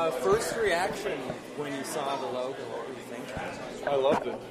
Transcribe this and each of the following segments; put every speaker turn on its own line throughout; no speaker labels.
First reaction when you saw the logo, what were you thinking?
I loved it.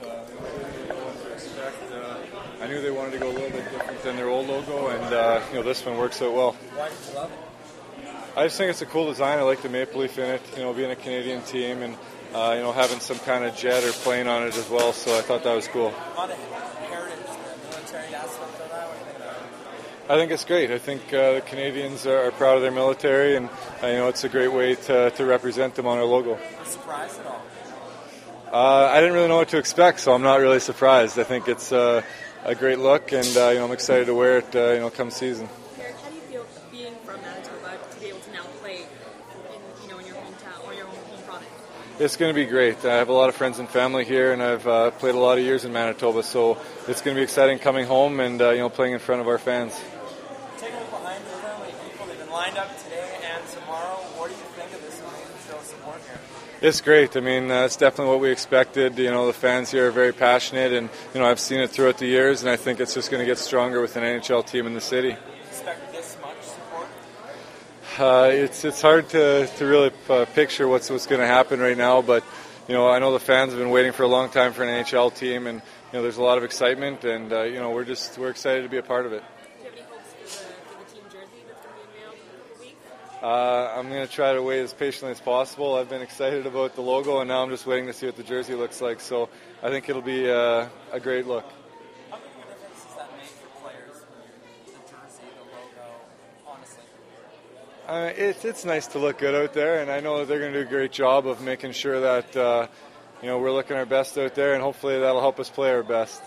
I knew they wanted to go a little bit different than their old logo, and this one works out well.
Why did you love it?
I just think it's a cool design. I like the maple leaf in it, being a Canadian team, and having some kind of jet or plane on it as well. So I thought that was cool.
A lot of heritage, the military aspect of that. What do you think about it?
I think it's great. I think the Canadians are proud of their military, and it's a great way to represent them on our logo.
Were you surprised at all?
I didn't really know what to expect, so I'm not really surprised. I think it's a great look, and I'm excited to wear it come season.
Eric, how do you feel being from Manitoba to be able to now play in your hometown or your home province?
It's going to be great. I have a lot of friends and family here, and I've played a lot of years in Manitoba, so it's going to be exciting coming home and playing in front of our fans.
Take a look behind you. How many people have been lined up today and tomorrow? What do you think of this amazing show of support here?
It's great. I mean, it's definitely what we expected. The fans here are very passionate, and I've seen it throughout the years, and I think it's just going to get stronger with an NHL team in the city.
Do you expect this much support?
It's hard to really picture what's going to happen right now, but I know the fans have been waiting for a long time for an NHL team, and there's a lot of excitement, and we're excited to be a part of it.
Do you have any hopes for the team jersey that's going to be unveiled in a couple weeks?
I'm going to try to wait as patiently as possible. I've been excited about the logo, and now I'm just waiting to see what the jersey looks like. So I think it'll be a great look.
How big of a difference does that make for players when the jersey, the logo, honestly?
It's nice to look good out there, and I know that they're going to do a great job of making sure that we're looking our best out there, and hopefully that'll help us play our best.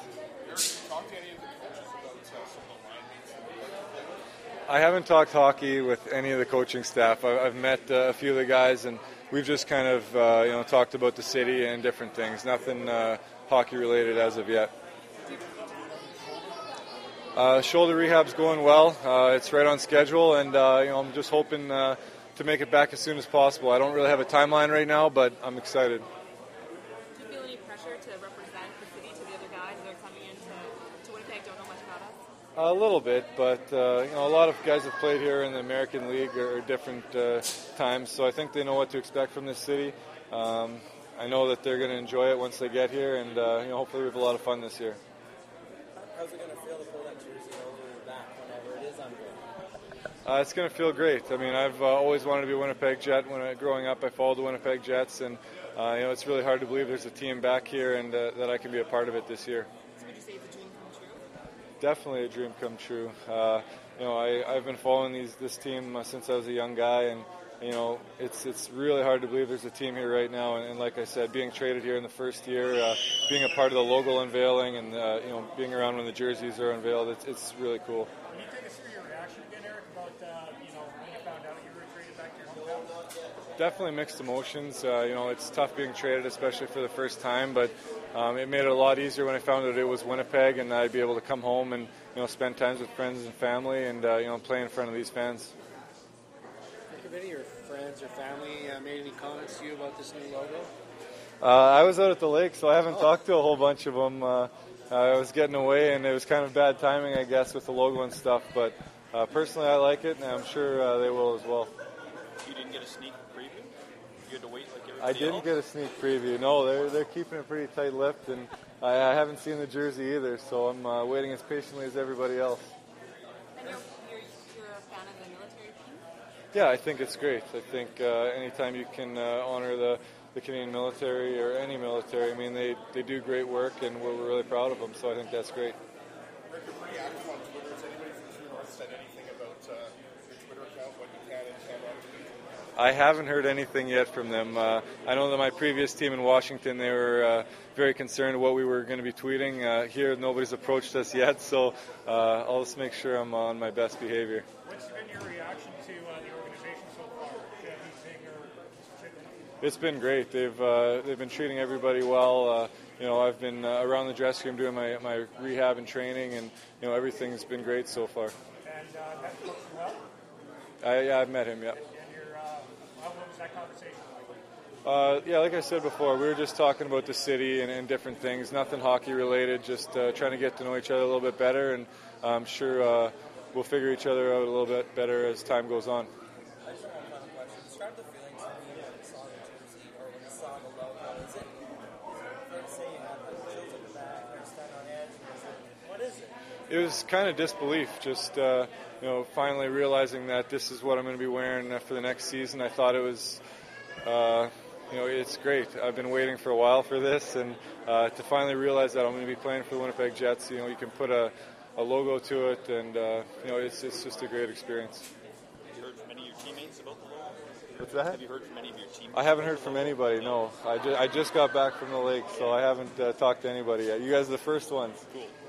I haven't talked hockey with any of the coaching staff. I've met a few of the guys, and we've just kind of talked about the city and different things. Nothing hockey related as of yet. Shoulder rehab's going well. It's right on schedule, and I'm just hoping to make it back as soon as possible. I don't really have a timeline right now, but I'm excited.
Do you feel any pressure to represent the city to the other guys that are coming into Winnipeg, don't know much about us?
A little bit, but a lot of guys have played here in the American League or different times, so I think they know what to expect from this city. I know that they're going to enjoy it once they get here, and hopefully we have a lot of fun this year.
How's it going to feel to pull that jersey over your back whenever it is unveiled?
It's going to feel great. I mean, I've always wanted to be a Winnipeg Jet. Growing up, I followed the Winnipeg Jets, and it's really hard to believe there's a team back here and that I can be a part of it this year.
So would you say it's a dream come true?
Definitely a dream come true. I've been following this team since I was a young guy, and it's really hard to believe there's a team here right now. And like I said, being traded here in the first year, being a part of the logo unveiling, and being around when the jerseys are unveiled, it's really cool.
Can you take us through your reaction again, Eric, about when you found out you were traded back to your hometown?
Definitely mixed emotions. It's tough being traded, especially for the first time, but it made it a lot easier when I found out it was Winnipeg, and I'd be able to come home and spend time with friends and family, and play in front of these fans.
Have any of your friends or family made any comments to you about this new logo?
I was out at the lake, so I haven't talked to a whole bunch of them. I was getting away, and it was kind of bad timing, I guess, with the logo and stuff. But personally, I like it, and I'm sure they will as well.
You didn't get a sneak preview? You had to wait like everybody
I didn't
else?
get a sneak preview. No, they're keeping it pretty tight-lipped, and I haven't seen the jersey either, so I'm waiting as patiently as everybody else.
And you're a fan of the military team?
Yeah, I think it's great. I think anytime you can honor the Canadian military or any military, I mean, they do great work, and we're really proud of them, so I think that's great.
Rick, you're pretty active on Twitter. Has anybody from True North said anything about your Twitter account, what you can and cannot tweet?
I haven't heard anything yet from them. I know that my previous team in Washington, they were very concerned what we were going to be tweeting. Here, nobody's approached us yet, so I'll just make sure I'm on my best behavior.
What's been your reaction to the organization so far? Do you have anything or
It's been great. They've been treating everybody well. I've been around the dressing room doing my rehab and training, and everything's been great so far.
And that looks well?
I've met him, yeah.
And what was that conversation like?
Like I said before, we were just talking about the city and different things, nothing hockey related, just trying to get to know each other a little bit better, and I'm sure we'll figure each other out a little bit better as time goes on.
I just have one final question. Describe the feelings when you saw the jersey or when you saw the logo? Is it fair to say you had like chills at the back, or standing on edge? What is it?
It was kind of disbelief, just finally realizing that this is what I'm going to be wearing for the next season. I thought it was, it's great. I've been waiting for a while for this, and to finally realize that I'm going to be playing for the Winnipeg Jets. You can put a logo to it, and it's just a great experience.
Have you heard from any of your teammates about the logo?
What's that?
Have you heard from any of your teammates?
I haven't heard from anybody. No, I just got back from the lake, so I haven't talked to anybody yet. You guys are the first ones.
Cool.